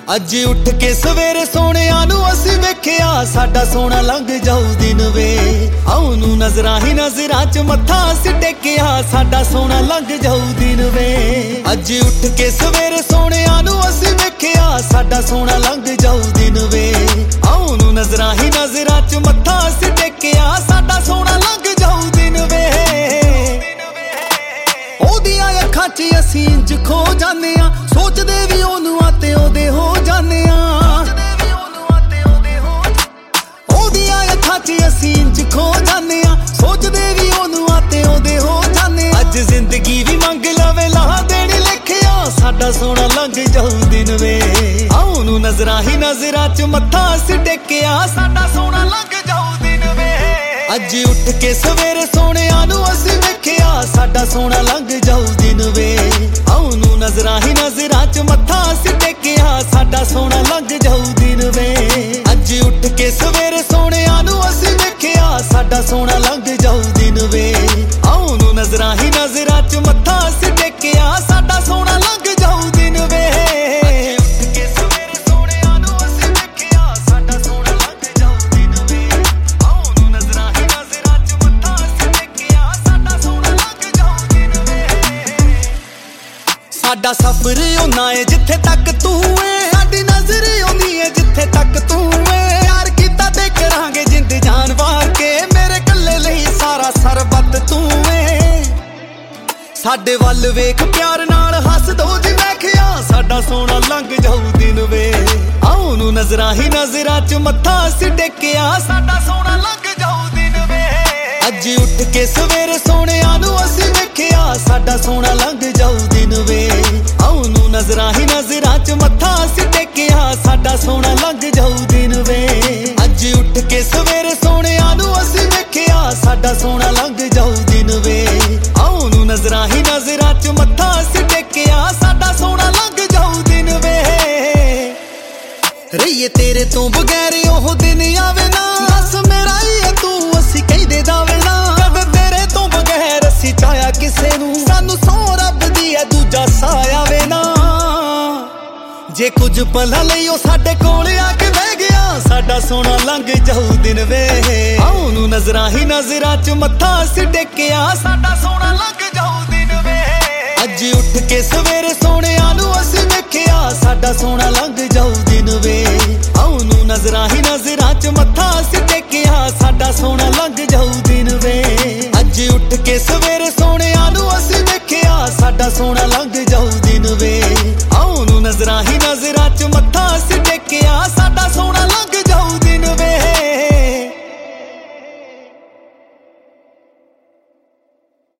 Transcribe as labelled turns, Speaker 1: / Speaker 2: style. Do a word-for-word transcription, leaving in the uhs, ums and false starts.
Speaker 1: ਅੱਜ ਉੱਠ ਕੇ ਸਵੇਰੇ ਸੋਹਣਿਆਂ ਨੂੰ ਅਸੀਂ ਵੇਖਿਆ, ਸਾਡਾ ਸੋਹਣਾ ਲੰਘ ਜਾਊ ਦਿਨ ਵੇ। ਆਉ ਨੂੰ ਨਜ਼ਰਾਂ ਹੀ ਨਜ਼ਰਾਂ ਚ ਮੱਥਾ ਅਸੀਂ ਟੇਕਿਆ, ਸਾਡਾ ਸੋਹਣਾ ਲੰਘ ਜਾਊ ਦਿਨ ਵੇ। ਅੱਜ ਉੱਠ ਕੇ ਸਵੇਰੇ ਸੋਹਣਿਆਂ ਨੂੰ ਅਸੀਂ ਵੇਖਿਆ, ਸਾਡਾ ਸੋਹਣਾ ਲੰਘ ਜਾਊ ਦਿਨ ਵੇ। ਆਉ ਨੂੰ ਨਜ਼ਰਾਂ ਹੀ ਨਜ਼ਰਾਂ ਚ ਮੱਥਾ ਅਸੀਂ ਟੇਕਿਆ, ਸਾਡਾ ਸੋਹਣਾ ਲੰਘ ਜਾਊ ਦਿਨ ਵੇ। ਉਹਦੀਆਂ ਅੱਖਾਂ ਚ ਅਸੀਂ ਇੰਜ ਖੋ ਜਾਂਦੇ ਆ, ਸੋਚਦੇ ਵੀ ਉਹਨੂੰ ਆ ਤੇ ਉਹਦੇ ਹੋ ਜਾਂਦੇ ਆ। ਉਹਦੀਆਂ ਅੱਖਾਂ ਚ ਅਸੀਂ ਇੰਜ ਖੋ ਜਾਂਦੇ ਆ, ਸੋਚਦੇ ਵੀ ਉਹਨੂੰ ਆ ਤੇ ਉਹਦੇ ਹੋ ਜਾਂਦੇ ਆ। ਅੱਜ ਜ਼ਿੰਦਗੀ ਵੀ ਮੰਗ ਲਵੇ ਲਾਹ ਦੇਣੀ ਲਿਖਿਆ, ਸਾਡਾ ਸੋਹਣਾ ਲੰਘ ਜਾਊ ਦਿਨ ਵੇ। ਆਉ ਨੂੰ ਨਜ਼ਰਾਂ ਹੀ ਨਜ਼ਰਾਂ ਚ ਮੱਥਾ ਅਸੀਂ ਟੇਕਿਆ, ਸਾਡਾ ਸੋਹਣਾ ਲੰਘ ਜਾਊ ਦਿਨ ਵੇ। ਅੱਜ ਉੱਠ ਕੇ ਸਵੇਰੇ ਸੋਹਣਿਆਂ ਨੂੰ ਅਸੀਂ ਵੇਖਿਆ, ਸਾਡਾ ਸੋਹਣਾ ਲੰਘ ਜਾਊ ਦਿਨ ਵੇ। ਆਉ ਨੂੰ ਨਜ਼ਰਾਂ ਹੀ ਨਜ਼ਰਾਂ ਚ ਮੱਥਾ ਅਸੀਂ ਟੇਕਿਆ, ਸਾਡਾ ਸੋਹਣਾ ਲੰਘ ਜਾਊ ਦਿਨ ਵੇ। ਅੱਜ ਉੱਠ ਕੇ ਸਵੇਰੇ ਸੋਹਣਿਆਂ ਨੂੰ ਅਸੀਂ ਵੇਖਿਆ, ਸਾਡਾ ਸੋਹਣਾ ਲੰਘ ਜਾਊ ਦਿਨ ਵੇ। ਆਉ ਨੂੰ ਨਜ਼ਰਾਂ ਹੀ ਨਜ਼ਰਾਂ ਚ ਮੱਥਾ ਅਸੀਂ ਟੇਕਿਆ, ਸਾਡਾ ਸੋਹਣਾ ਲੰਘ ਜਾਊ ਦਿਨ ਵੇ। ਸਾਡਾ ਸਫ਼ਰ ਉਹਨਾਂ ਏ ਜਿੱਥੇ ਤੱਕ ਤੂੰ ਏ, ਸਾਡੀ ਨਜ਼ਰ ਆਉਂਦੀ ਏ ਜਿੱਥੇ ਤੱਕ ਤੂੰ ਏ। ਪਿਆਰ ਕੀਤਾ ਤੇ ਕਰਾਂਗੇ ਜਿੰਦ ਜਾਨ ਵਾਰ ਕੇ, ਮੇਰੇ ਕੱਲੇ ਲਈ ਸਾਰਾ ਸਰਬੱਤ ਤੂੰ ਏ। ਸਾਡੇ ਵੱਲ ਵੇਖ ਪਿਆਰ ਨਾਲ ਹੱਸ ਦੋ ਜੀ ਵੇਖਿਆ, ਸਾਡਾ ਸੋਹਣਾ ਲੰਘ ਜਾਊ ਦਿਨ ਵੇ। ਆਉ ਨੂੰ ਨਜ਼ਰਾਂ ਹੀ ਨਜ਼ਰਾਂ ਚ ਮੱਥਾ ਅਸੀਂ ਟੇਕਿਆ, ਸਾਡਾ ਸੋਹਣਾ ਲੰਘ ਜਾਊ ਦਿਨ ਵੇ। ਅੱਜ ਉੱਠ ਕੇ ਸਵੇਰੇ ਸੋਹਣਿਆਂ ਨੂੰ ਅਸੀਂ ਵੇਖਿਆ, ਸਾਡਾ ਸੋਹਣਾ ਲੰਘ ਜਾਊ ਦਿਨ ਵੇ। ਆਉ ਨੂੰ ਨਜ਼ਰਾਂ ਹੀ ਨਜ਼ਰਾਂ ਚ ਮੱਥਾ ਅਸੀਂ ਟੇਕਿਆ, ਸਾਡਾ ਸੋਹਣਾ ਲੰਘ ਜਾਊ ਦਿਨ ਵੇ। ਅੱਜ ਉੱਠ ਕੇ ਸਵੇਰੇ ਸੋਹਣਿਆਂ ਨੂੰ ਅਸੀਂ ਵੇਖਿਆ, ਸਾਡਾ ਸੋਹਣਾ ਲੰਘ ਜਾਊ ਦਿਨ ਵੇ। ਆਉ ਨੂੰ ਨਜ਼ਰਾਂ ਹੀ ਨਜ਼ਰਾਂ ਚ ਮੱਥਾ ਅਸੀਂ ਟੇਕਿਆ, ਸਾਡਾ ਸੋਹਣਾ ਲੰਘ ਜਾਊ ਦਿਨ ਵੇ। ਰਹੀਏ ਤੇਰੇ ਤੋਂ ਬਗੈਰ ਉਹ ਦਿਨ ਆਵੇ ਨਾ, ਦੱਸ ਮੇਰਾ ਹੀ ਏ ਤੂੰ ਅਸੀਂ ਕਹਿੰਦੇ ਦਾਵੇ ਨਾ। ਕਦੇ ਤੇਰੇ ਤੋਂ ਬਗੈਰ ਅਸੀਂ ਚਾਹਿਆ ਕਿਸੇ ਨੂੰ, ਸਾਨੂੰ ਸੌ ਰੱਬ ਦੀ ਐ ਦੂਜਾ ਸਾਹ ਆਵੇ ਨਾ। ਜੇ ਕੁਝ ਪਲਾਂ ਲਈ ਉਹ ਸਾਡੇ ਕੋਲ ਆ ਕੇ ਬਹਿ ਗਿਆ, ਸਾਡਾ ਸੋਹਣਾ ਲੰਘ ਜਾਊ ਦਿਨ ਵੇ। ਆਉ ਨੂੰ ਨਜ਼ਰਾਂ ਹੀ ਨਜ਼ਰਾਂ ਚ ਮੱਥਾ ਅਸੀਂ ਟੇਕਿਆ, ਸਾਡਾ ਸੋਹਣਾ ਲੰਘ ਜਾਊ ਦਿਨ ਵੇ। ਅੱਜ ਉੱਠ ਕੇ ਸਵੇਰੇ ਸੋਹਣਿਆਂ ਨੂੰ ਅਸੀਂ ਵੇਖਿਆ, ਸਾਡਾ ਸੋਹਣਾ ਲੰਘ ਜਾਊ ਦਿਨ ਵੇ। ਆਉ ਨੂੰ ਨਜ਼ਰਾਂ ਹੀ ਨਜ਼ਰਾਂ ਚ ਮੱਥਾ ਅਸੀਂ ਟੇਕਿਆ, ਸਾਡਾ ਸੋਹਣਾ ਲੰਘ ਜਾਊ ਦਿਨ ਵੇ। ਅੱਜ ਉੱਠ ਕੇ ਸਵੇਰੇ ਸੋਹਣਿਆਂ ਨੂੰ ਅਸੀਂ ਵੇਖਿਆ, ਸਾਡਾ ਸੋਹਣਾ ਲੰਘ ਜਾਊ ਦਿਨ ਵੇ। ਆਉ ਨੂੰ ਨਜ਼ਰਾਂ ਹੀ ਨਜ਼ਰਾਂ ਚ ਮੱਥਾ ਅਸੀਂ